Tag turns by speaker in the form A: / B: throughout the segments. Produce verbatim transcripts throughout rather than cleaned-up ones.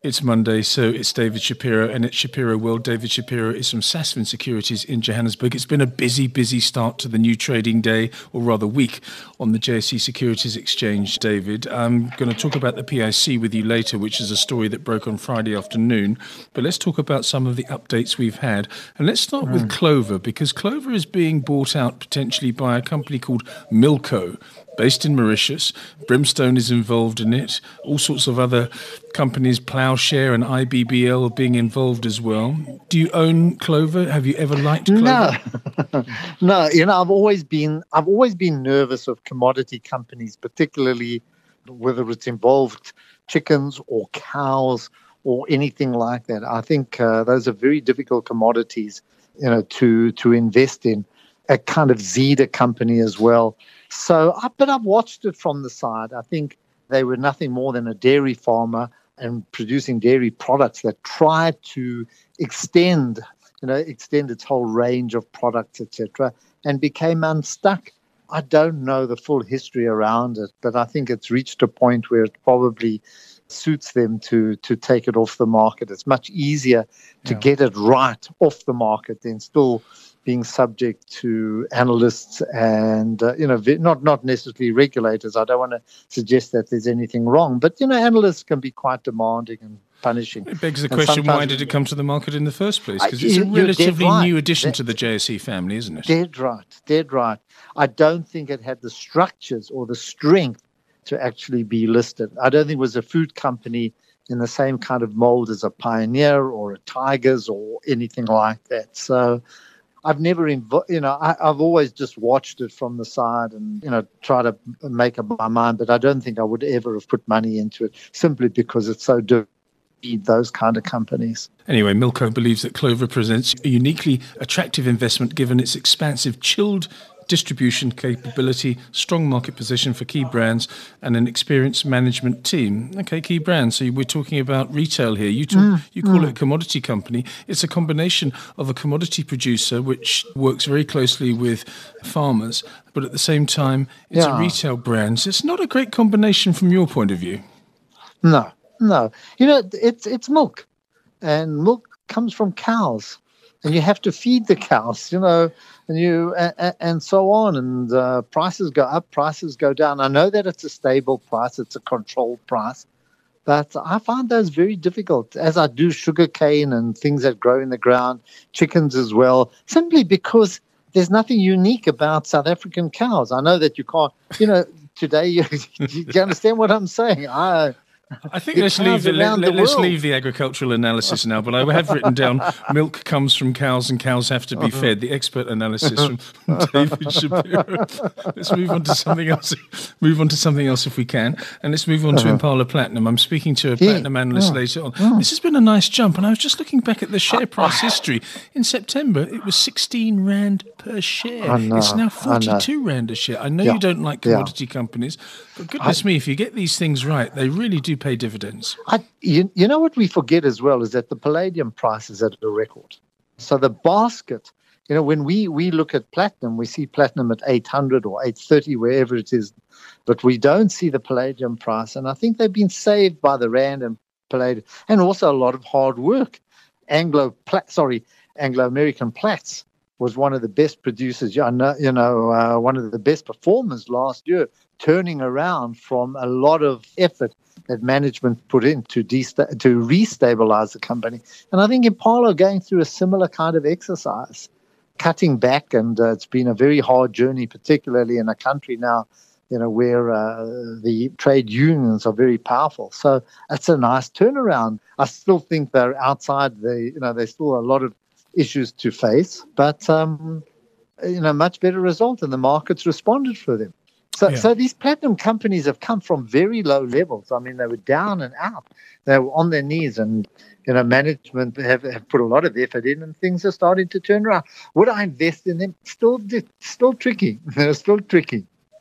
A: It's Monday, so it's David Shapiro, and it's Shapiro World. David Shapiro is from Sasfin Securities in Johannesburg. It's been a busy, busy start to the new trading day, or rather week, on the J S E Securities Exchange, David. I'm going to talk about the P I C with you later, which is a story that broke on Friday afternoon. But let's talk about some of the updates we've had. And let's start mm. with Clover, because Clover is being bought out potentially by a company called Milko, based in Mauritius. Brimstone is involved in it. All sorts of other companies, Plowshare and I B B L, are being involved as well. Do you own Clover? Have you ever liked Clover?
B: No, no. You know, I've always been, I've always been nervous of commodity companies, particularly whether it's involved chickens or cows or anything like that. I think uh, those are very difficult commodities, you know, to to invest in. A kind of Zeda company as well. So, but I've watched it from the side. I think they were nothing more than a dairy farmer and producing dairy products that tried to extend, you know, extend its whole range of products, et cetera, and became unstuck. I don't know the full history around it, but I think it's reached a point where it probably suits them to to take it off the market. It's much easier to yeah. get it right off the market than still being subject to analysts and, uh, you know, not not necessarily regulators. I don't want to suggest that there's anything wrong, but, you know, analysts can be quite demanding and punishing.
A: It begs the and question, why did it come to the market in the first place? Because it's a relatively right. new addition that, to the J S E family, isn't it?
B: Dead right, dead right. I don't think it had the structures or the strength to actually be listed. I don't think it was a food company in the same kind of mold as a Pioneer or a Tigers or anything like that. So I've never, invo- you know, I, I've always just watched it from the side and, you know, try to make up my mind, but I don't think I would ever have put money into it simply because it's so difficult to feed those kind of companies.
A: Anyway, Milko believes that Clover presents a uniquely attractive investment given its expansive chilled distribution capability, strong market position for key brands, and an experienced management team. Okay, key brands. So we're talking about retail here. You talk, mm, you call mm. it a commodity company. It's a combination of a commodity producer, which works very closely with farmers, but at the same time, it's yeah. a retail brand. So it's not a great combination from your point of view.
B: No, no. You know, it's it's milk, and milk comes from cows, and you have to feed the cows, you know, and you and, and so on, and uh, prices go up, prices go down. I know that it's a stable price, it's a controlled price, but I find those very difficult, as I do sugarcane and things that grow in the ground, chickens as well, simply because there's nothing unique about South African cows. I know that you can't, you know, today, you, you understand what I'm saying? I
A: I think let's leave, let, let, let's leave the agricultural analysis now, but I have written down milk comes from cows and cows have to be uh-huh. fed. The expert analysis from David Shapiro. Let's move on to something else. Move on to something else if we can. And let's move on uh-huh. to Impala Platinum. I'm speaking to a yeah. platinum analyst oh. later on. Oh. This has been a nice jump, and I was just looking back at the share price history. In September, it was sixteen rand per share. It's now forty-two rand a share. I know yeah. you don't like commodity yeah. companies, but goodness I, me, if you get these things right, they really do pay dividends.
B: I, you, you know what we forget as well is that the palladium price is at a record. So the basket, you know, when we, we look at platinum, we see platinum at eight hundred or eight thirty, wherever it is, but we don't see the palladium price. And I think they've been saved by the rand and palladium, and also a lot of hard work. Anglo, Plat, sorry, Anglo-American Platts was one of the best producers, you know, you know uh, one of the best performers last year, turning around from a lot of effort that management put in to desta- to restabilize the company. And I think Impala are going through a similar kind of exercise, cutting back, and uh, it's been a very hard journey, particularly in a country now, you know, where uh, the trade unions are very powerful. So it's a nice turnaround. I still think they're outside the, you know, there's still a lot of issues to face, but, um, you know, much better result, and the market's responded for them. So, yeah. so these platinum companies have come from very low levels. I mean, they were down and out. They were on their knees, and, you know, management have, have put a lot of effort in, and things are starting to turn around. Would I invest in them? Still, still tricky. They're still tricky.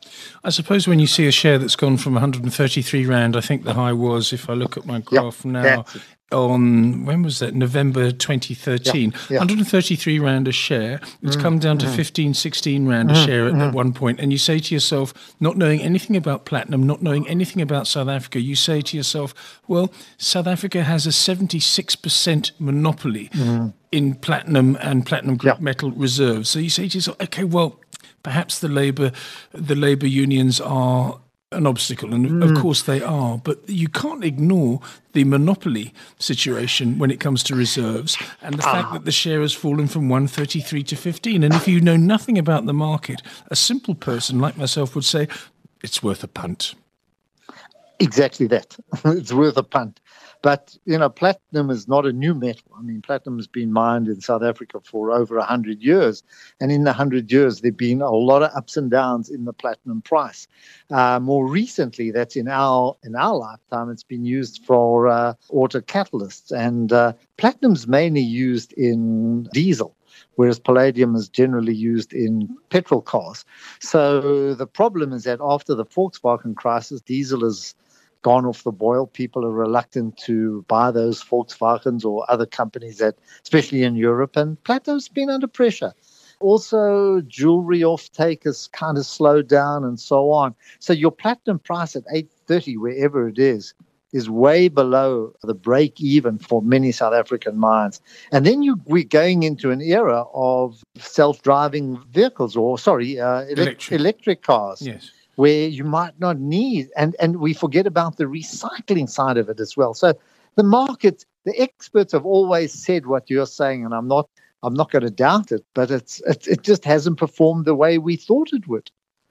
A: I suppose when you see a share that's gone from one hundred thirty-three rand, I think the high was, if I look at my graph
B: yep,
A: now, on, when was that, November twenty thirteen,
B: yep, yep.
A: one hundred thirty-three rand a share. It's mm, come down to mm, fifteen, sixteen rand mm, a share at, mm. at one point. And you say to yourself, not knowing anything about platinum, not knowing anything about South Africa, you say to yourself, well, South Africa has a seventy-six percent monopoly mm. in platinum and platinum group yep. metal reserves. So you say to yourself, okay, well, perhaps the Labour, the Labour unions are an obstacle, and mm. of course they are, but you can't ignore the monopoly situation when it comes to reserves and the ah. fact that the share has fallen from one thirty-three to fifteen. And if you know nothing about the market, a simple person like myself would say, it's worth a punt.
B: Exactly that. It's worth a punt. But, you know, platinum is not a new metal. I mean, platinum has been mined in South Africa for over one hundred years. And in the one hundred years, there have been a lot of ups and downs in the platinum price. Uh, more recently, that's in our in our lifetime, it's been used for uh, auto catalysts. And uh, platinum's mainly used in diesel, whereas palladium is generally used in petrol cars. So the problem is that after the Volkswagen crisis, diesel is gone off the boil. People are reluctant to buy those Volkswagens or other companies that, especially in Europe, and platinum's been under pressure. Also, jewelry offtake has kind of slowed down and so on. So your platinum price at eight thirty, wherever it is, is way below the break even for many South African mines. And then you, we're going into an era of self-driving vehicles, or sorry, uh, elect- electric. electric cars.
A: Yes.
B: Where you might not need, and, and we forget about the recycling side of it as well. So the market, the experts have always said what you're saying, and I'm not I'm not going to doubt it, but it's it, it just hasn't performed the way we thought it would.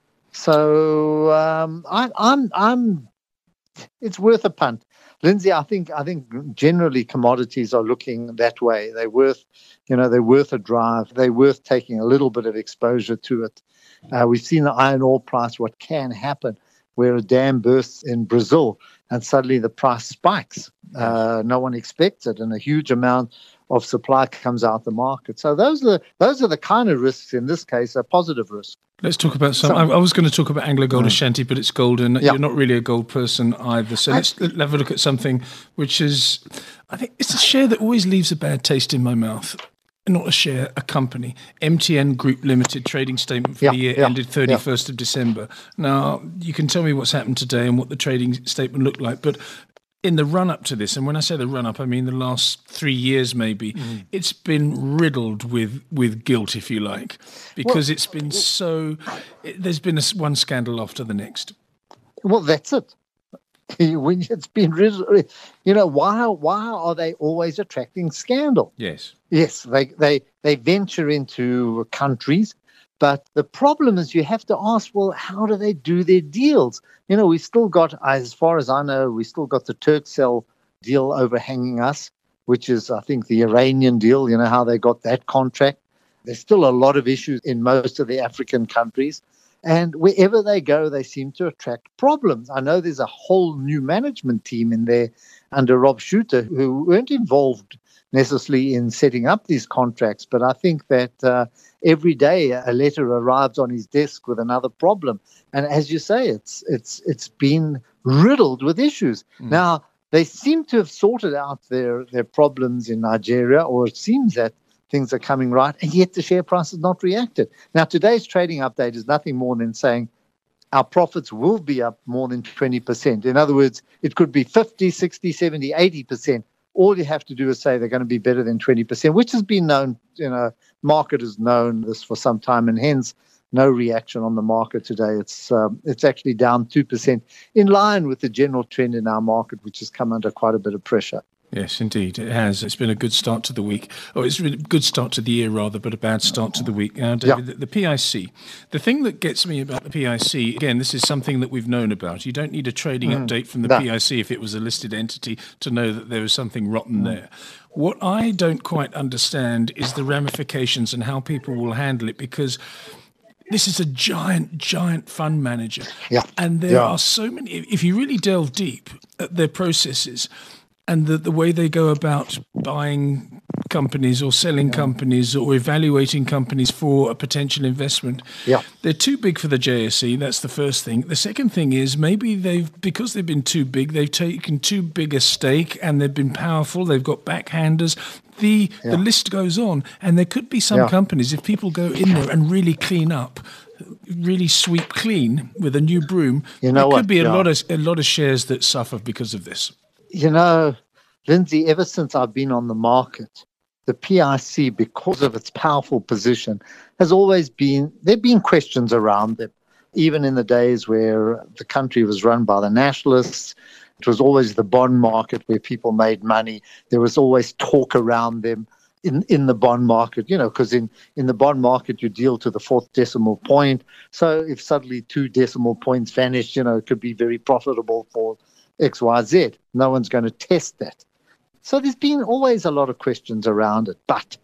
B: So um, I, I'm I'm it's worth a punt. Lindsay, I think I think generally commodities are looking that way. They're worth, you know, they're worth a drive. They're worth taking a little bit of exposure to it. Uh, we've seen the iron ore price, what can happen, where a dam bursts in Brazil and suddenly the price spikes. Uh, no one expects it, and a huge amount of supply comes out the market. So those are the, those are the kind of risks in this case, a positive risk.
A: Let's talk about some. I, I was going to talk about Anglo Gold mm. Ashanti, but it's gold, and yeah. you're not really a gold person either. So I, let's have a look at something which is, I think it's a share that always leaves a bad taste in my mouth. Not a share, a company. M T N Group Limited trading statement for yeah, the year yeah, ended thirty-first yeah. of December. Now, you can tell me what's happened today and what the trading statement looked like, but in the run-up to this, and when I say the run-up, I mean the last three years maybe, mm. it's been riddled with, with guilt, if you like, because well, it's been so... It, there's been a, one scandal after the next.
B: Well, that's it. When it's been riddled, you know, why why are they always attracting scandal?
A: Yes.
B: Yes, they, they, they venture into countries, but the problem is you have to ask, well, how do they do their deals? You know, we've still got, as far as I know, we still got the Turkcell deal overhanging us, which is, I think, the Iranian deal, you know, how they got that contract. There's still a lot of issues in most of the African countries. And wherever they go, they seem to attract problems. I know there's a whole new management team in there under Rob Schuster who weren't involved necessarily in setting up these contracts, but I think that uh, every day a letter arrives on his desk with another problem. And as you say, it's it's it's been riddled with issues. Mm. Now, they seem to have sorted out their, their problems in Nigeria, or it seems that things are coming right, and yet the share price has not reacted. Now, today's trading update is nothing more than saying our profits will be up more than twenty percent. In other words, it could be fifty, sixty, seventy, eighty percent. All you have to do is say they're going to be better than twenty percent, which has been known, you know, market has known this for some time, and hence no reaction on the market today. It's um, it's actually down two percent, in line with the general trend in our market, which has come under quite a bit of pressure.
A: Yes, indeed, it has. It's been a good start to the week. Oh, it's really a good start to the year, rather, but a bad start to the week. Now, David, yeah. the, the P I C, the thing that gets me about the P I C, again, this is something that we've known about. You don't need a trading mm. update from the no. P I C if it was a listed entity to know that there was something rotten mm. there. What I don't quite understand is the ramifications and how people will handle it, because this is a giant, giant fund manager.
B: Yeah.
A: And there yeah. are so many, if you really delve deep at their processes, and the, the way they go about buying companies or selling
B: Yeah.
A: companies or evaluating companies for a potential investment.
B: Yeah.
A: They're too big for the J S E. That's the first thing. The second thing is maybe they've, because they've been too big, they've taken too big a stake and they've been powerful. They've got backhanders. The
B: Yeah.
A: the list goes on. And there could be some
B: Yeah.
A: companies, if people go in there and really clean up, really sweep clean with a new broom,
B: You know
A: there could
B: what,
A: be a
B: yeah.
A: lot of a lot of shares that suffer because of this.
B: You know, Lindsay, ever since I've been on the market, the P I C, because of its powerful position, has always been, there have been questions around them. Even in the days where the country was run by the nationalists, it was always the bond market where people made money. There was always talk around them in, in the bond market, you know, because in, in the bond market, you deal to the fourth decimal point. So if suddenly two decimal points vanish, you know, it could be very profitable for X Y Z. No one's going to test that. So there's been always a lot of questions around it. But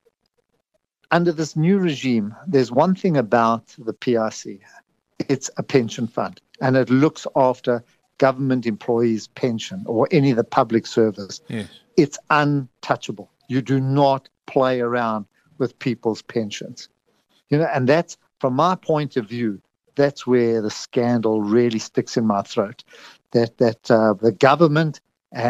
B: under this new regime, there's one thing about the P I C. It's a pension fund, and it looks after government employees' pension or any of the public service.
A: Yes.
B: It's untouchable. You do not play around with people's pensions. You know, and that's, from my point of view, that's where the scandal really sticks in my throat. That that uh, the government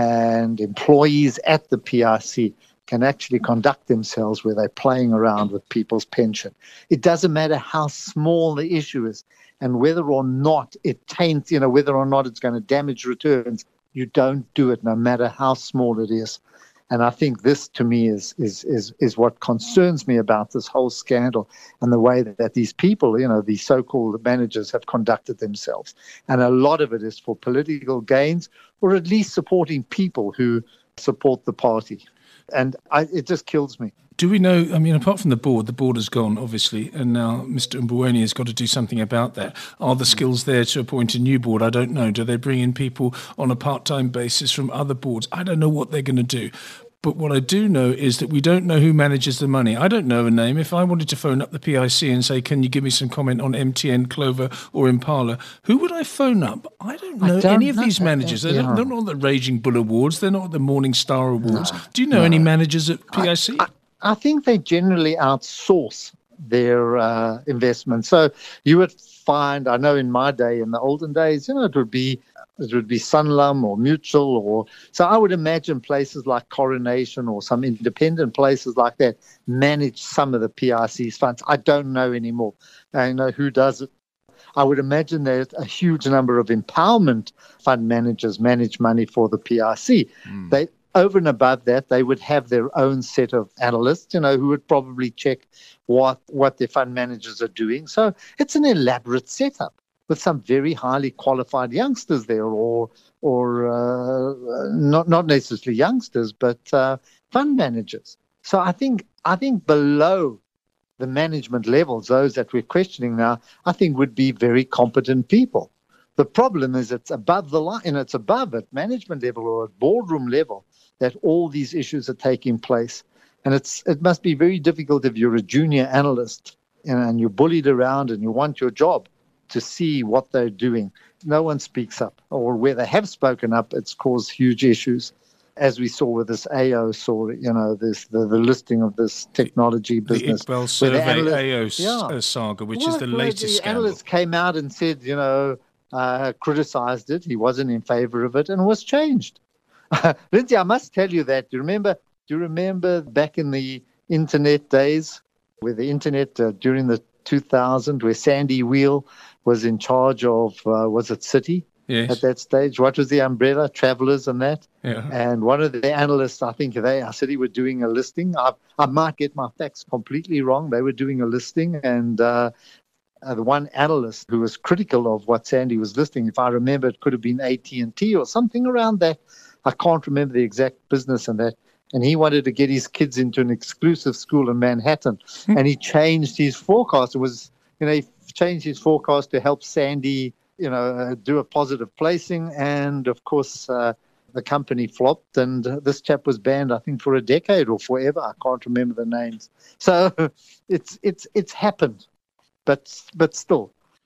B: and employees at the P I C can actually conduct themselves where they're playing around with people's pension. It doesn't matter how small the issue is and whether or not it taints, you know, whether or not it's going to damage returns. You don't do it, no matter how small it is. And I think this, to me, is is is is what concerns me about this whole scandal and the way that, that these people, you know, these so-called managers have conducted themselves. And a lot of it is for political gains, or at least supporting people who support the party. And I, it just kills me.
A: Do we know, I mean, apart from the board, the board has gone, obviously, and now Mister Mboweni has got to do something about that. Are the skills there to appoint a new board? I don't know. Do they bring in people on a part-time basis from other boards? I don't know what they're going to do. But what I do know is that we don't know who manages the money. I don't know a name. If I wanted to phone up the P I C and say, can you give me some comment on M T N, Clover or Impala, who would I phone up? I don't know
B: I don't
A: any of
B: know.
A: these managers. They're,
B: Yeah.
A: not, they're not on the Raging Bull Awards. They're not at the Morning Star Awards.
B: No,
A: Do you know
B: no.
A: any managers at P I C?
B: I, I think they generally outsource their uh, investments. So you would find, I know in my day, in the olden days, you know, it would be it would be Sanlam or Mutual, or so I would imagine places like Coronation or some independent places like that manage some of the P I C's funds. I don't know anymore. I know who does it. I would imagine that a huge number of empowerment fund managers manage money for the P I C. Mm. They over and above that, they would have their own set of analysts, you know, who would probably check what what their fund managers are doing. So it's an elaborate setup with some very highly qualified youngsters there, or or uh, not not necessarily youngsters, but uh, fund managers. So I think I think below the management levels, those that we're questioning now, I think would be very competent people. The problem is it's above the line, and it's above at management level or at boardroom level that all these issues are taking place. And it's it must be very difficult if you're a junior analyst and, and you're bullied around and you want your job to see what they're doing. No one speaks up, or where they have spoken up, it's caused huge issues. As we saw with this A O, saw, you know, this the, the listing of this technology business.
A: The Iqbal Survey
B: analyst,
A: A O
B: yeah.
A: saga, which
B: well,
A: is the
B: well,
A: latest
B: the
A: scandal.
B: analyst came out and said, you know, uh, criticized it. He wasn't in favor of it and was changed. Lindsay, I must tell you that. Do you remember, do you remember back in the internet days, with the internet uh, during the two thousand, where Sandy Wheel was in charge of, uh, was it Citi?
A: Yes.
B: At that stage? What was the umbrella? Travelers and that?
A: Yeah.
B: And one of the analysts, I think they, I said he were doing a listing. I, I might get my facts completely wrong. They were doing a listing, and uh, uh, the one analyst who was critical of what Sandy was listing, if I remember, it could have been A T and T or something around that. I can't remember the exact business and that. And he wanted to get his kids into an exclusive school in Manhattan, and he changed his forecast. It was, you know, he changed his forecast to help Sandy, you know, uh, do a positive placing. And of course, uh, the company flopped, and uh, this chap was banned, I think, for a decade or forever. I can't remember the names. So it's it's it's happened, but but still,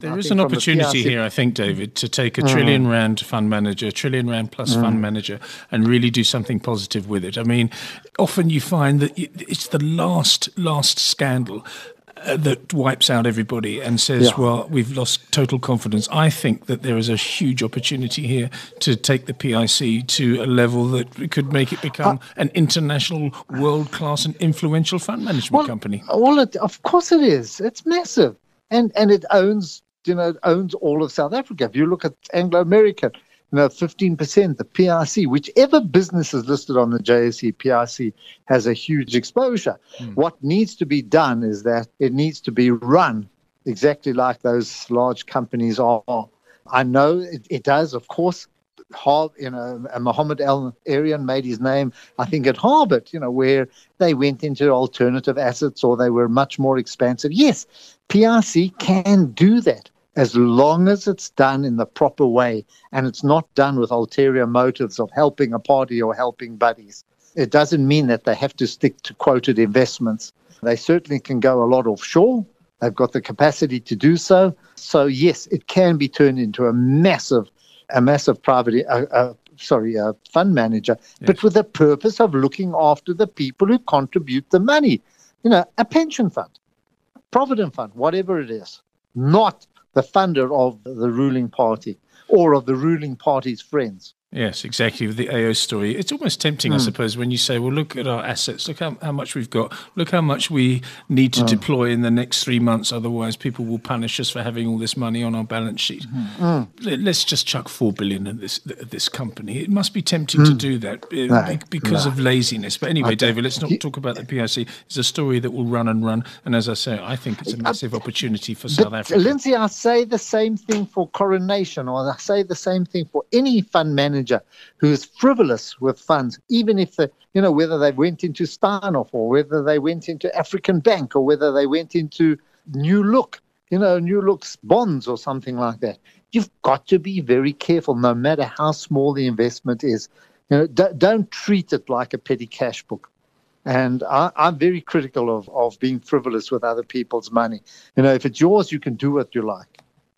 A: There
B: I
A: is
B: think
A: an
B: from the
A: opportunity
B: P R C
A: here, I think, David, to take a trillion rand fund manager, a trillion rand plus fund manager, and really do something positive with it. I mean, often you find that it's the last, last scandal uh, that wipes out everybody and says,
B: Yeah.
A: well, we've lost total confidence. I think that there is a huge opportunity here to take the P I C to a level that could make it become an international, world-class and influential fund management
B: well,
A: company.
B: Well, it, of course it is. It's massive. And and it owns, you know, it owns all of South Africa. If you look at Anglo American, you know, fifteen percent, the P R C, whichever business is listed on the J S E, P R C has a huge exposure. Mm. What needs to be done is that it needs to be run exactly like those large companies are. I know it, it does, of course. Har- you know, Mohammed Al-Arian made his name, I think, at Harvard, you know, where they went into alternative assets or they were much more expansive. Yes, P R C can do that as long as it's done in the proper way and it's not done with ulterior motives of helping a party or helping buddies. It doesn't mean that they have to stick to quoted investments. They certainly can go a lot offshore. They've got the capacity to do so. So, yes, it can be turned into a massive a massive private, uh, uh, sorry, uh, fund manager, yes. but with the purpose of looking after the people who contribute the money. You know, a pension fund, provident fund, whatever it is, not the funder of the ruling party or of the ruling party's friends.
A: Yes, exactly. With the A O story, it's almost tempting, mm. I suppose, when you say, well, look at our assets, look how, how much we've got, look how much we need to mm. deploy in the next three months, otherwise people will punish us for having all this money on our balance sheet. Mm. Let's just chuck four billion at this at this company. It must be tempting mm. to do that no, because no. of laziness. But anyway, okay. David, let's not talk about the P I C. It's a story that will run and run. And as I say, I think it's a massive opportunity for South Africa.
B: Lindsay, I say the same thing for Coronation, or I say the same thing for any fund manager who is frivolous with funds, even if the, you know, whether they went into Steinhoff or whether they went into African Bank or whether they went into New Look, you know, New Look's bonds or something like that. You've got to be very careful, no matter how small the investment is. You know, d- don't treat it like a petty cash book. And I, I'm very critical of, of being frivolous with other people's money. You know, if it's yours, you can do what you like.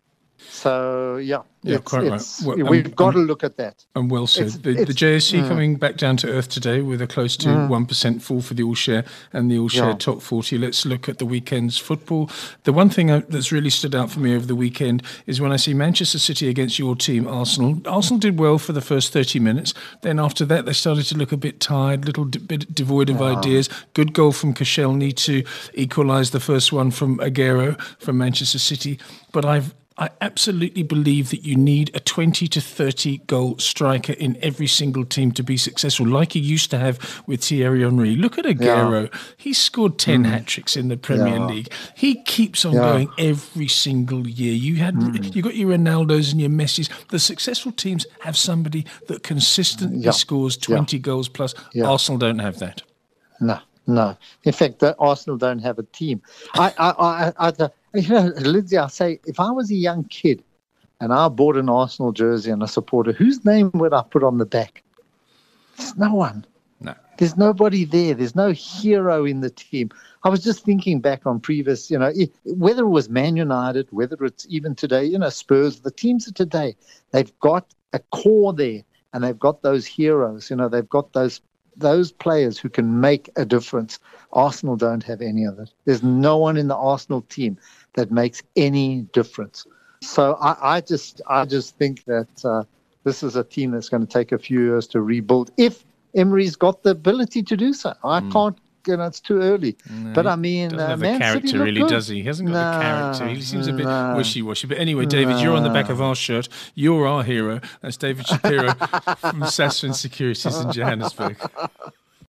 B: So, yeah,
A: yeah
B: it's,
A: quite
B: it's,
A: right. Well,
B: we've
A: and,
B: got to look at that.
A: And well said.
B: It's,
A: the,
B: it's,
A: the J S E
B: mm,
A: coming back down to earth today with a close to mm. one percent fall for the all-share and the all-share yeah. top forty. Let's look at the weekend's football. The one thing that's really stood out for me over the weekend is when I see Manchester City against your team, Arsenal. Arsenal did well for the first thirty minutes. Then after that, they started to look a bit tired, a little bit devoid of yeah. ideas. Good goal from Koscielny to equalise the first one from Aguero from Manchester City. But I've I absolutely believe that you need a twenty to thirty goal striker in every single team to be successful, like you used to have with Thierry Henry. Look at Aguero. Yeah. He's scored ten mm. hat-tricks in the Premier yeah. League. He keeps on yeah. going every single year. You had mm. you got your Ronaldos and your Messis. The successful teams have somebody that consistently yeah. scores twenty yeah. goals plus. Yeah. Arsenal don't have that.
B: No, no. In fact, the Arsenal don't have a team. I, I, I, I, I You know, Lindsay, I say, if I was a young kid and I bought an Arsenal jersey and a supporter, whose name would I put on the back? There's no one.
A: No.
B: There's nobody there. There's no hero in the team. I was just thinking back on previous, you know, whether it was Man United, whether it's even today, you know, Spurs, the teams of today, they've got a core there and they've got those heroes, you know, they've got those those players who can make a difference. Arsenal don't have any of it. There's no one in the Arsenal team that makes any difference. So I, I just I just think that uh, this is a team that's going to take a few years to rebuild if Emery's got the ability to do so. I mm. can't, you know, it's too early.
A: No,
B: but I mean,
A: doesn't
B: uh,
A: have
B: Man
A: the character,
B: City
A: really,
B: good.
A: does he? He hasn't got
B: no,
A: the character. He seems a bit
B: no,
A: wishy-washy. But anyway, David, no. you're on the back of our shirt. You're our hero. That's David Shapiro from Sasfin Securities in Johannesburg.